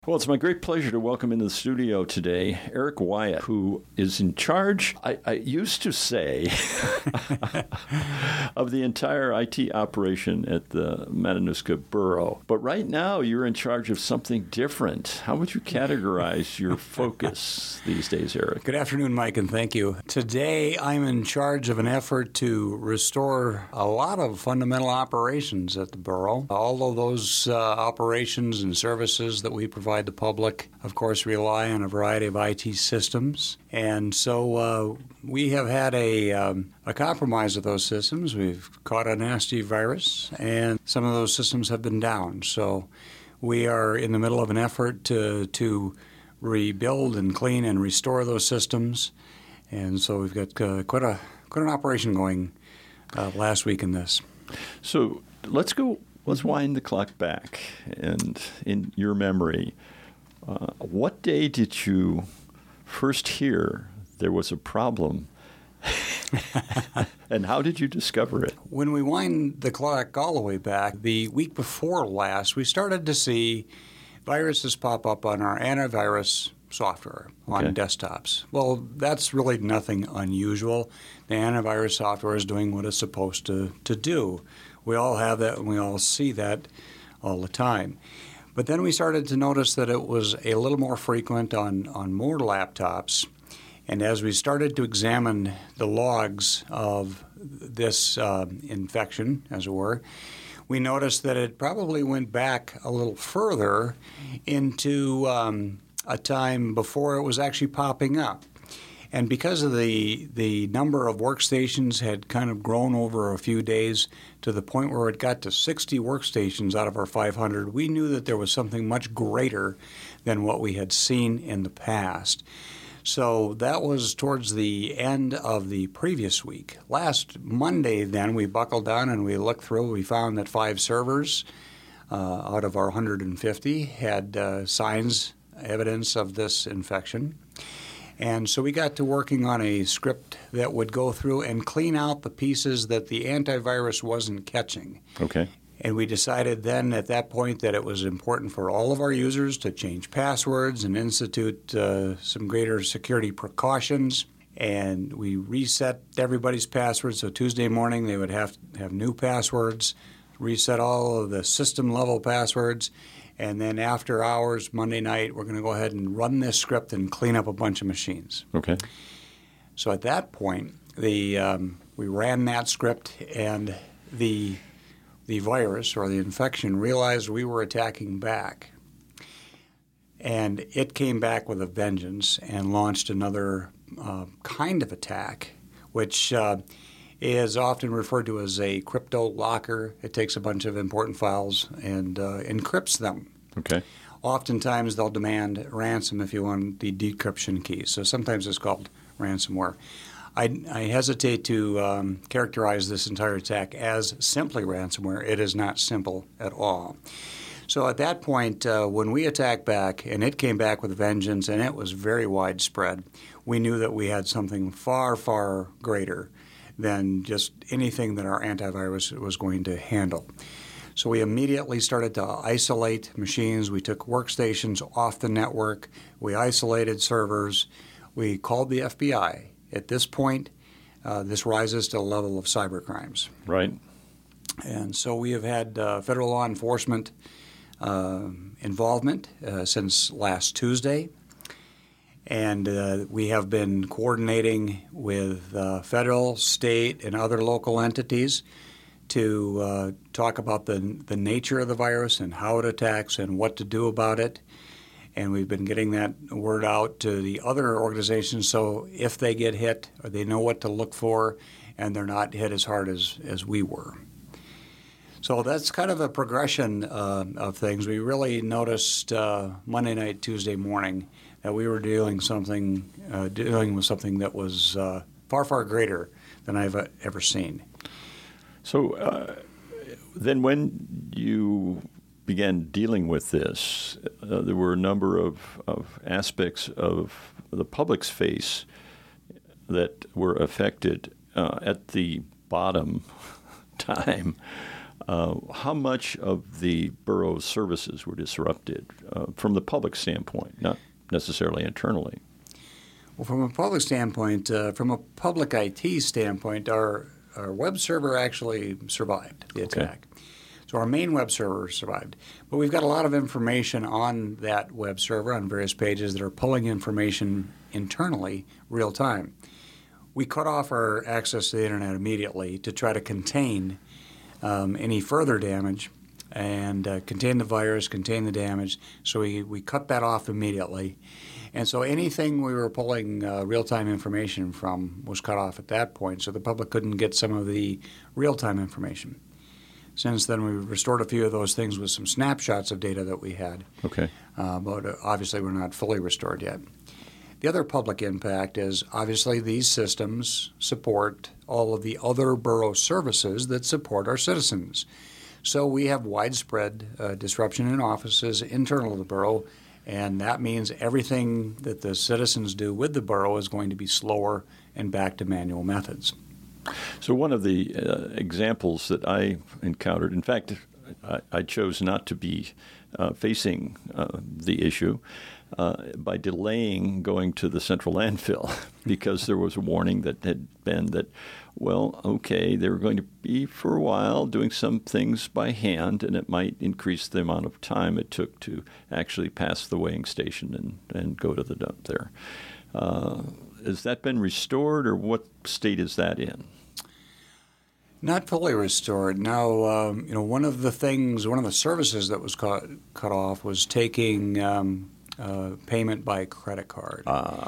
Well, it's my great pleasure to welcome into the studio today Eric Wyatt, who is in charge, I used to say, of the entire IT operation at the Matanuska Borough. But right now, you're in charge of something different. How would you categorize your focus these days, Eric? Good afternoon, Mike, and thank you. Today, I'm in charge of an effort to restore a lot of fundamental operations at the borough. All of those operations and services that we provide the public, of course, rely on a variety of IT systems. And so we have had a compromise of those systems. We've caught a nasty virus, and some of those systems have been down. So we are in the middle of an effort to rebuild and clean and restore those systems. And so we've got quite an operation going last week in this. So let's wind the clock back. And in your memory, what day did you first hear there was a problem? And how did you discover it? When we wind the clock all the way back, the week before last, we started to see viruses pop up on our antivirus software on desktops. Well, that's really nothing unusual. The antivirus software is doing what it's supposed to do. We all have that, and we all see that all the time. But then we started to notice that it was a little more frequent on more laptops. And as we started to examine the logs of this infection, as it were, we noticed that it probably went back a little further into a time before it was actually popping up. And because of the number of workstations had kind of grown over a few days to the point where it got to 60 workstations out of our 500, we knew that there was something much greater than what we had seen in the past. So that was towards the end of the previous week. Last Monday, then, we buckled down and we looked through. We found that 5 servers out of our 150 had evidence of this infection. And so we got to working on a script that would go through and clean out the pieces that the antivirus wasn't catching. Okay. And we decided then at that point that it was important for all of our users to change passwords and institute some greater security precautions. And we reset everybody's passwords. So Tuesday morning they would have to have new passwords, reset all of the system-level passwords. And then after hours, Monday night, we're going to go ahead and run this script and clean up a bunch of machines. Okay. So at that point, we ran that script, and the virus or the infection realized we were attacking back. And it came back with a vengeance and launched another kind of attack, which is often referred to as a crypto locker. It takes a bunch of important files and encrypts them. Okay. Oftentimes they'll demand ransom if you want the decryption key. So sometimes it's called ransomware. I hesitate to characterize this entire attack as simply ransomware. It is not simple at all. So at that point, when we attacked back, and it came back with vengeance, and it was very widespread, we knew that we had something far, far greater than just anything that our antivirus was going to handle. So we immediately started to isolate machines. We took workstations off the network. We isolated servers. We called the FBI. At this point, this rises to the level of cybercrimes. Right. And so we have had federal law enforcement involvement since last Tuesday. And we have been coordinating with federal, state, and other local entities to talk about the nature of the virus and how it attacks and what to do about it. And we've been getting that word out to the other organizations so if they get hit, they know what to look for and they're not hit as hard as we were. So that's kind of a progression of things. We really noticed Monday night, Tuesday morning that we were dealing with something that was far, far greater than I've ever seen. So then when you began dealing with this, there were a number of aspects of the public's face that were affected at the bottom time. How much of the borough's services were disrupted from the public standpoint, not necessarily internally? Well, from a public standpoint, from a public IT standpoint, our web server actually survived the attack. So our main web server survived. But we've got a lot of information on that web server on various pages that are pulling information internally real time. We cut off our access to the internet immediately to try to contain any further damage and contain the virus, contain the damage. So we cut that off immediately. And so anything we were pulling real-time information from was cut off at that point, so the public couldn't get some of the real-time information. Since then, we restored a few of those things with some snapshots of data that we had. Okay. But obviously, we're not fully restored yet. The other public impact is obviously these systems support all of the other borough services that support our citizens. So we have widespread disruption in offices internal to the borough, and that means everything that the citizens do with the borough is going to be slower and back to manual methods. So one of the examples that I encountered, in fact, I chose not to be facing the issue by delaying going to the central landfill because there was a warning that had been that, well, okay, they were going to be for a while doing some things by hand, and it might increase the amount of time it took to actually pass the weighing station and go to the dump there. Has that been restored, or what state is that in? Not fully restored. Now, one of the services that was cut off was taking payment by credit card.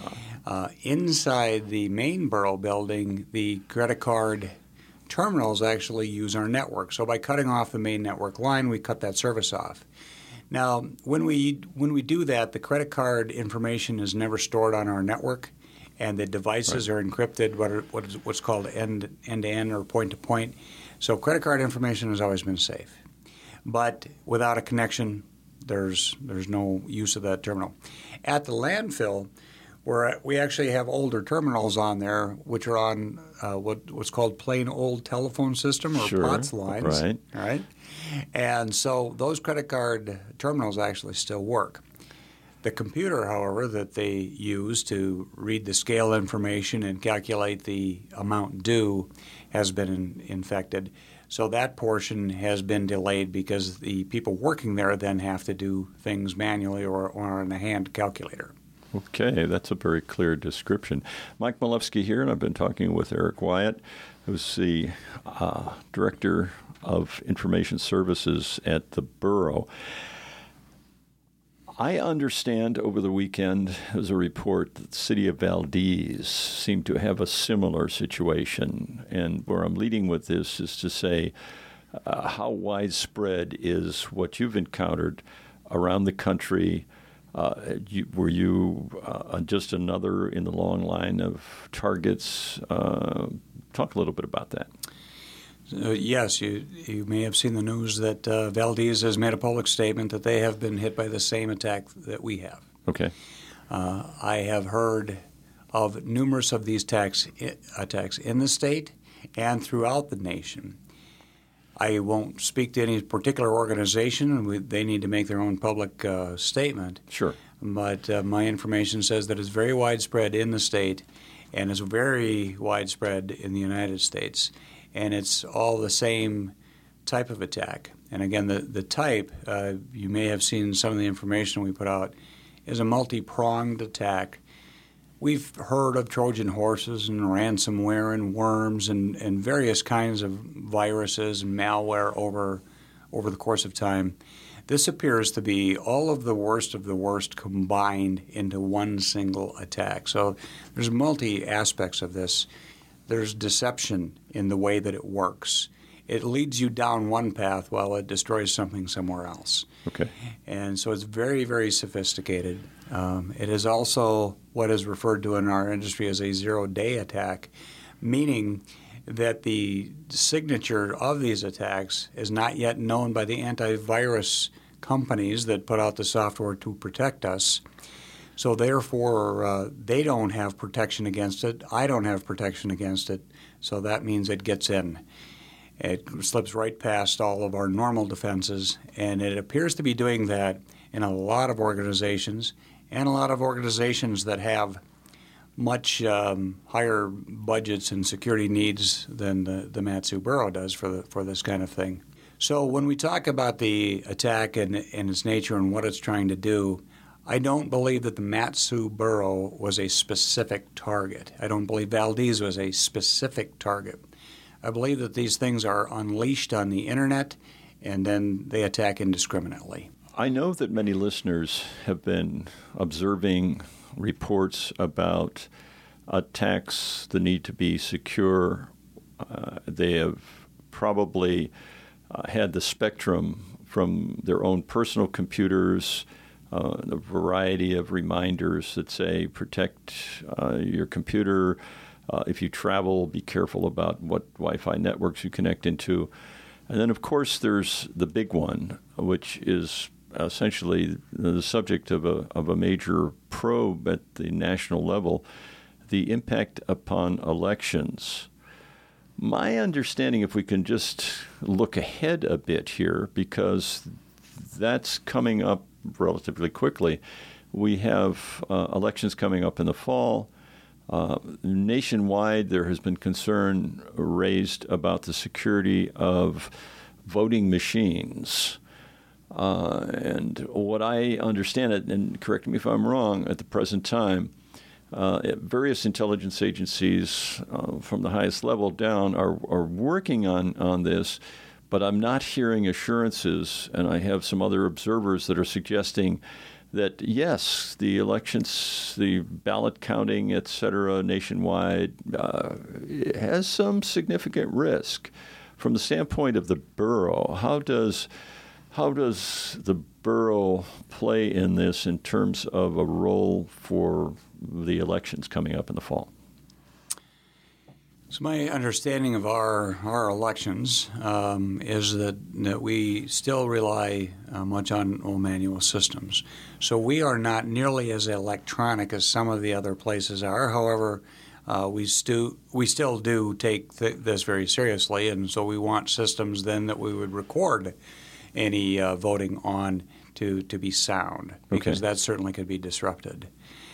Inside the main borough building, the credit card terminals actually use our network. So by cutting off the main network line, we cut that service off. Now, when we do that, the credit card information is never stored on our network, and the devices are encrypted, what's called end-to-end or point-to-point. So credit card information has always been safe. But without a connection, there's no use of that terminal. At the landfill, we actually have older terminals on there, which are on what's called plain old telephone system or POTS lines. Right. And so those credit card terminals actually still work. The computer, however, that they use to read the scale information and calculate the amount due has been infected. So that portion has been delayed because the people working there then have to do things manually or on a hand calculator. Okay, that's a very clear description. Mike Milewski here, and I've been talking with Eric Wyatt, who's the Director of Information Services at the Borough. I understand over the weekend there was a report that the city of Valdez seemed to have a similar situation. And where I'm leading with this is to say how widespread is what you've encountered around the country. Were you just another in the long line of targets? Talk a little bit about that. Yes, you may have seen the news that Valdez has made a public statement that they have been hit by the same attack that we have. Okay. I have heard of numerous of these attacks in the state and throughout the nation. I won't speak to any particular organization. They need to make their own public statement. Sure. But my information says that it's very widespread in the state and is very widespread in the United States. And it's all the same type of attack. And again, the type, you may have seen some of the information we put out, is a multi-pronged attack. We've heard of Trojan horses and ransomware and worms and various kinds of viruses and malware over the course of time. This appears to be all of the worst combined into one single attack. So there's multi-aspects of this. There's deception in the way that it works. It leads you down one path while it destroys something somewhere else. Okay. And so it's very, very sophisticated. It is also what is referred to in our industry as a zero-day attack, meaning that the signature of these attacks is not yet known by the antivirus companies that put out the software to protect us. So therefore, they don't have protection against it. I don't have protection against it. So that means it gets in. It slips right past all of our normal defenses, and it appears to be doing that in a lot of organizations, and a lot of organizations that have much higher budgets and security needs than the Mat-Su Bureau does for this kind of thing. So when we talk about the attack and its nature and what it's trying to do, I don't believe that the Mat-Su Bureau was a specific target. I don't believe Valdez was a specific target. I believe that these things are unleashed on the Internet, and then they attack indiscriminately. I know that many listeners have been observing reports about attacks, the need to be secure. They have probably had the spectrum from their own personal computers, a variety of reminders that say protect your computer. If you travel, be careful about what Wi-Fi networks you connect into. And then, of course, there's the big one, which is essentially the subject of a major probe at the national level, the impact upon elections. My understanding, if we can just look ahead a bit here, because that's coming up relatively quickly. We have elections coming up in the fall. Nationwide, there has been concern raised about the security of voting machines. And what I understand, and correct me if I'm wrong, at the present time, various intelligence agencies from the highest level down are working on this, but I'm not hearing assurances, and I have some other observers that are suggesting that, yes, the elections, the ballot counting, et cetera, nationwide, has some significant risk. From the standpoint of the Bureau, how does the Bureau play in this in terms of a role for the elections coming up in the fall? So my understanding of our elections is that we still rely much on old manual systems. So we are not nearly as electronic as some of the other places are. However, we still do take this very seriously, and so we want systems then that we would record any voting on to be sound, because that certainly could be disrupted.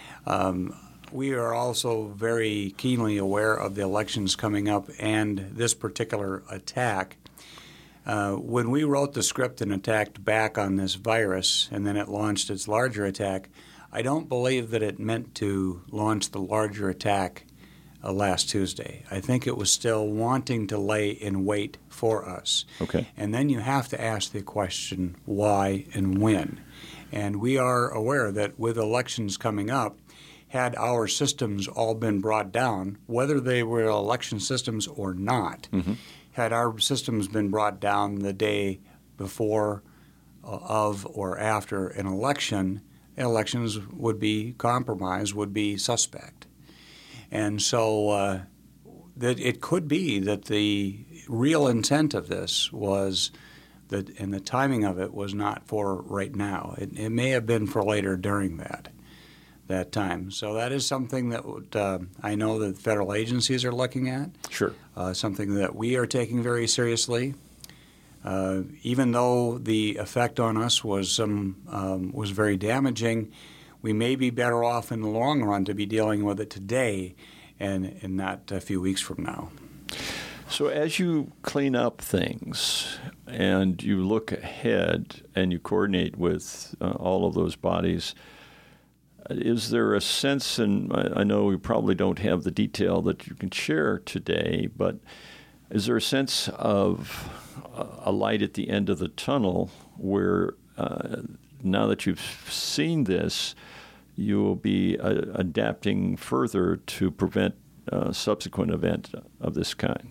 We are also very keenly aware of the elections coming up and this particular attack. When we wrote the script and attacked back on this virus, and then it launched its larger attack, I don't believe that it meant to launch the larger attack last Tuesday. I think it was still wanting to lay in wait for us. Okay. And then you have to ask the question, why and when? And we are aware that with elections coming up, had our systems all been brought down, whether they were election systems or not, had our systems been brought down the day before, of, or after an election, elections would be compromised, would be suspect. And so that it could be that the real intent of this was that, and the timing of it was not for right now. It may have been for later during that time. So that is something that I know that federal agencies are looking at. Sure. Something that we are taking very seriously. Even though the effect on us was very damaging, we may be better off in the long run to be dealing with it today and not a few weeks from now. So as you clean up things and you look ahead and you coordinate with all of those bodies, is there a sense, and I know we probably don't have the detail that you can share today, but is there a sense of a light at the end of the tunnel where now that you've seen this, you will be adapting further to prevent a subsequent event of this kind?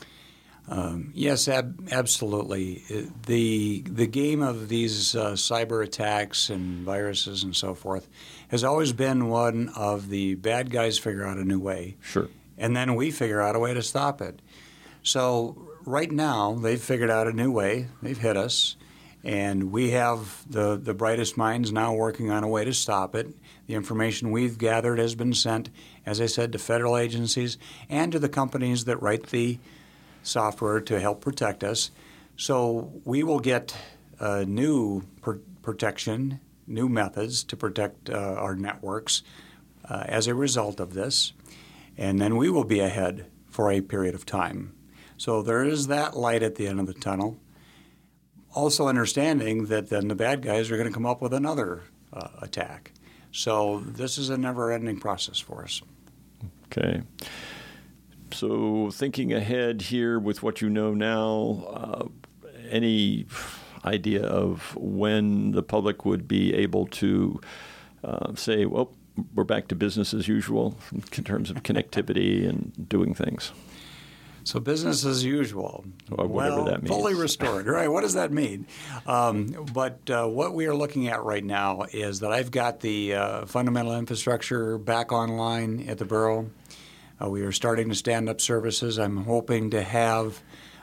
Yes, absolutely. The game of these cyber attacks and viruses and so forth has always been one of the bad guys figure out a new way. Sure. And then we figure out a way to stop it. So right now, they've figured out a new way. They've hit us. And we have the brightest minds now working on a way to stop it. The information we've gathered has been sent, as I said, to federal agencies and to the companies that write the software to help protect us. So we will get new protection, new methods to protect our networks as a result of this, and then we will be ahead for a period of time. So there is that light at the end of the tunnel. Also understanding that then the bad guys are going to come up with another attack. So this is a never-ending process for us. Okay. So thinking ahead here with what you know now, any idea of when the public would be able to say, well, we're back to business as usual in terms of connectivity and doing things? So business as usual. Or whatever that means. Fully restored, right? What does that mean? But what we are looking at right now is that I've got the fundamental infrastructure back online at the borough. We are starting to stand up services. I'm hoping to have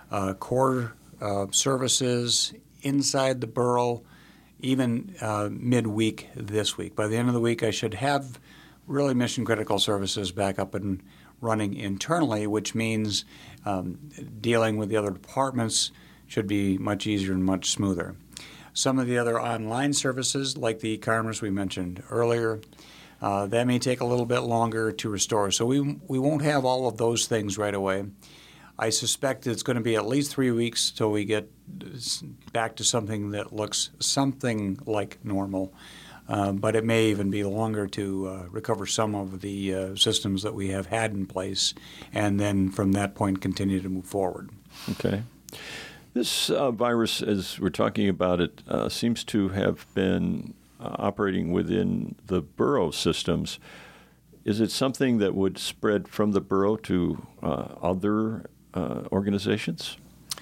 core services inside the borough even midweek this week. By the end of the week, I should have really mission-critical services back up and running internally, which means dealing with the other departments should be much easier and much smoother. Some of the other online services, like the e-commerce we mentioned earlier, that may take a little bit longer to restore. So we won't have all of those things right away. I suspect it's going to be at least 3 weeks till we get back to something that looks something like normal. But it may even be longer to recover some of the systems that we have had in place, and then from that point continue to move forward. Okay. This virus, as we're talking about it, seems to have been operating within the borough systems. Is it something that would spread from the borough to other organizations?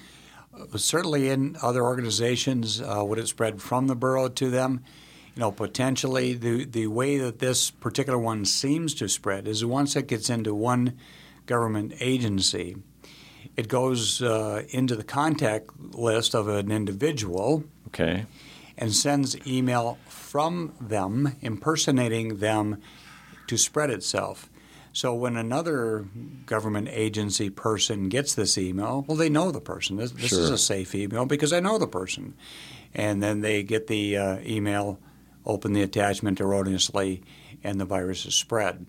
Certainly in other organizations, would it spread from the borough to them? Potentially the way that this particular one seems to spread is once it gets into one government agency, it goes into the contact list of an individual. Okay. And sends email from them, impersonating them to spread itself. So when another government agency person gets this email, well, they know the person. This Sure. is a safe email because I know the person. And then they get the email, open the attachment erroneously, and the virus is spread.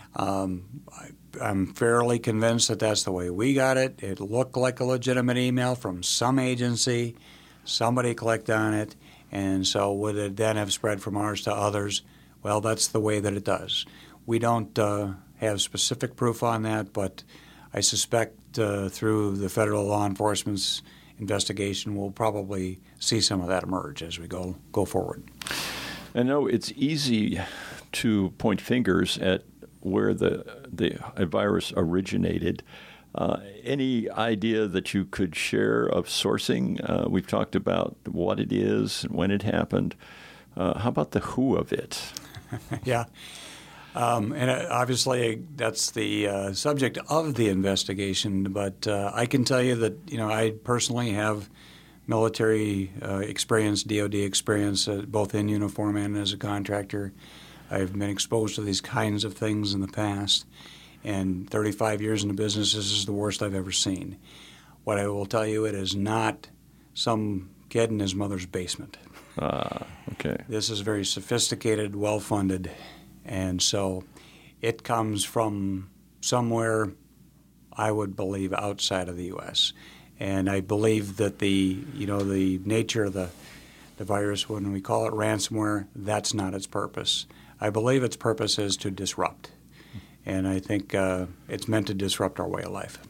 I'm fairly convinced that that's the way we got it. It looked like a legitimate email from some agency. Somebody clicked on it. And so would it then have spread from ours to others? Well, that's the way that it does. We don't have specific proof on that, but I suspect through the federal law enforcement's investigation, we'll probably see some of that emerge as we go forward. I know it's easy to point fingers at where the virus originated. Any idea that you could share of sourcing? We've talked about what it is and when it happened. How about the who of it? Yeah. And obviously that's the subject of the investigation, but I can tell you that, I personally have military experience, DOD experience, both in uniform and as a contractor. I've been exposed to these kinds of things in the past, and 35 years in the business, this is the worst I've ever seen. What I will tell you, it is not some kid in his mother's basement. Okay. This is very sophisticated, well-funded, and so it comes from somewhere, I would believe, outside of the U.S. And I believe that the nature of the virus, when we call it ransomware, that's not its purpose. I believe its purpose is to disrupt, and I think it's meant to disrupt our way of life.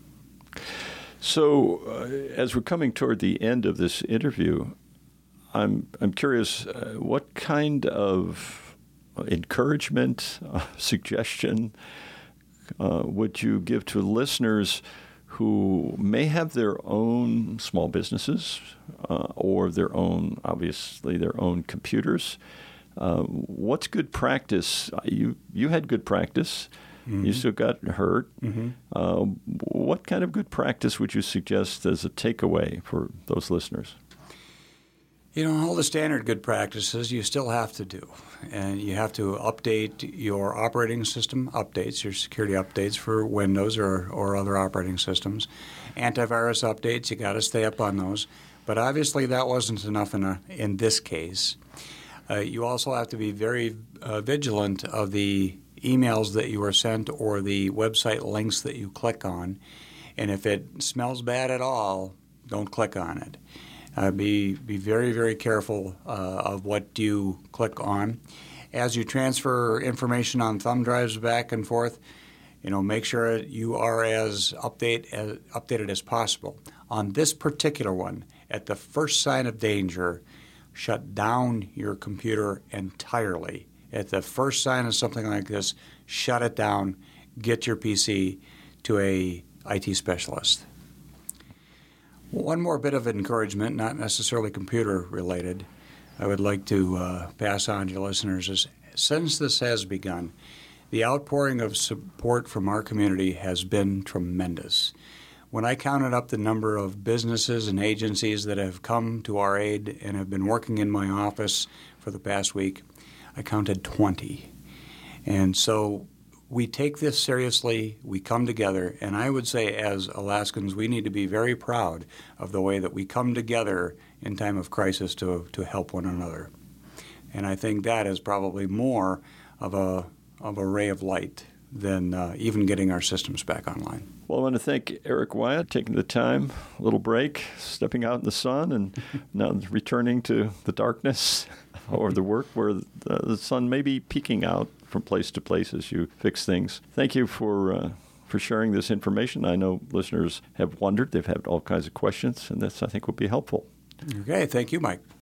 So, as we're coming toward the end of this interview, I'm curious, what kind of encouragement, suggestion would you give to listeners who may have their own small businesses or their own computers? What's good practice? You had good practice. Mm-hmm. You still got hurt. Mm-hmm. What kind of good practice would you suggest as a takeaway for those listeners? All the standard good practices you still have to do. And you have to update your operating system updates, your security updates for Windows or other operating systems. Antivirus updates, you got to stay up on those. But obviously that wasn't enough in this case. You also have to be very vigilant of the emails that you are sent or the website links that you click on. And if it smells bad at all, don't click on it. Be very, very careful of what you click on. As you transfer information on thumb drives back and forth, make sure you are as updated as possible. On this particular one, at the first sign of danger, shut down your computer entirely. At the first sign of something like this, shut it down, get your PC to a IT specialist. One more bit of encouragement, not necessarily computer related, I would like to pass on to your listeners is since this has begun, the outpouring of support from our community has been tremendous. When I counted up the number of businesses and agencies that have come to our aid and have been working in my office for the past week, I counted 20. And so we take this seriously, we come together, and I would say as Alaskans, we need to be very proud of the way that we come together in time of crisis to help one another. And I think that is probably more of a ray of light than even getting our systems back online. Well, I want to thank Eric Wyatt taking the time, a little break, stepping out in the sun, and now returning to the darkness or the work where the sun may be peeking out from place to place as you fix things. Thank you for sharing this information. I know listeners have wondered. They've had all kinds of questions, and this, I think, will be helpful. Okay. Thank you, Mike.